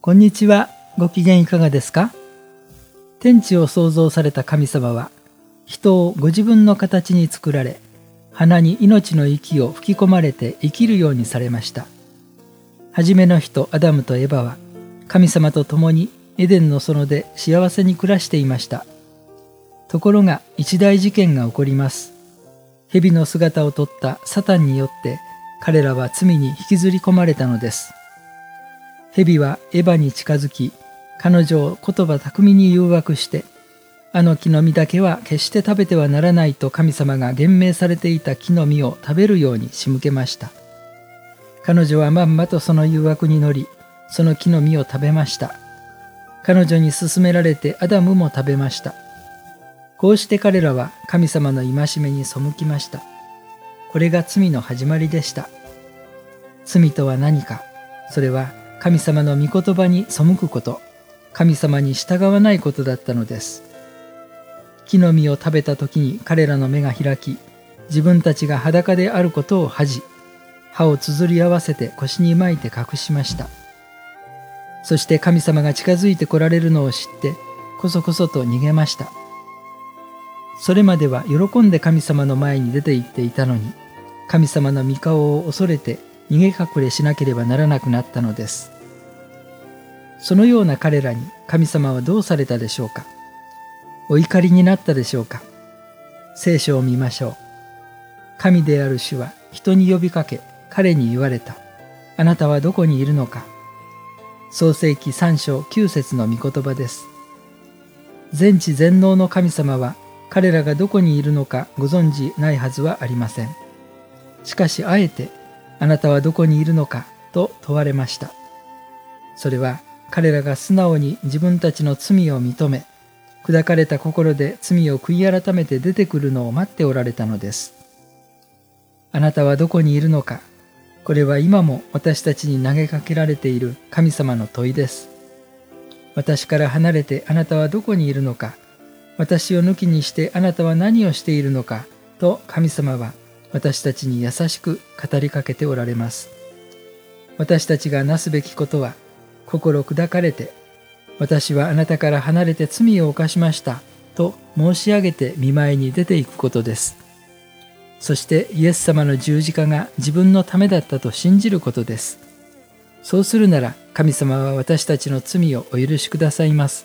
こんにちは。ご機嫌いかがですか？天地を創造された神様は、人をご自分の形に作られ、鼻に命の息を吹き込まれて生きるようにされました。はじめの人アダムとエバは、神様と共にエデンの園で幸せに暮らしていました。ところが一大事件が起こります。蛇の姿をとったサタンによって、彼らは罪に引きずり込まれたのです。蛇はエバに近づき、彼女を言葉巧みに誘惑して、あの木の実だけは決して食べてはならないと神様が厳命されていた木の実を食べるように仕向けました。彼女はまんまとその誘惑に乗り、その木の実を食べました。彼女に勧められてアダムも食べました。こうして彼らは神様の戒めに背きました。これが罪の始まりでした。罪とは何か。それは神様の御言葉に背くこと、神様に従わないことだったのです。木の実を食べた時に彼らの目が開き、自分たちが裸であることを恥じ、歯をつづり合わせて腰に巻いて隠しました。そして神様が近づいて来られるのを知って、こそこそと逃げました。それまでは喜んで神様の前に出て行っていたのに、神様の御顔を恐れて逃げ隠れしなければならなくなったのです。そのような彼らに神様はどうされたでしょうか。お怒りになったでしょうか。聖書を見ましょう。神である主は人に呼びかけ、彼に言われた。あなたはどこにいるのか。創世記3章9節の御言葉です。全知全能の神様は彼らがどこにいるのかご存じないはずはありません。しかしあえて、あなたはどこにいるのかと問われました。それは彼らが素直に自分たちの罪を認め、砕かれた心で罪を悔い改めて出てくるのを待っておられたのです。あなたはどこにいるのか。これは今も私たちに投げかけられている神様の問いです。私から離れてあなたはどこにいるのか。私を抜きにしてあなたは何をしているのかと神様は私たちに優しく語りかけておられます。私たちがなすべきことは、心砕かれて、私はあなたから離れて罪を犯しましたと申し上げて御前に出ていくことです。そしてイエス様の十字架が自分のためだったと信じることです。そうするなら神様は私たちの罪をお許しくださいます。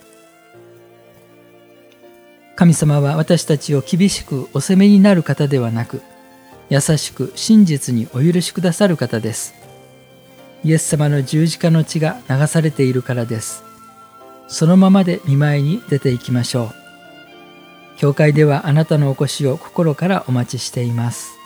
神様は私たちを厳しくお責めになる方ではなく、優しく真実にお許しくださる方です。イエス様の十字架の血が流されているからです。そのままで御前に出ていきましょう。教会ではあなたのお越しを心からお待ちしています。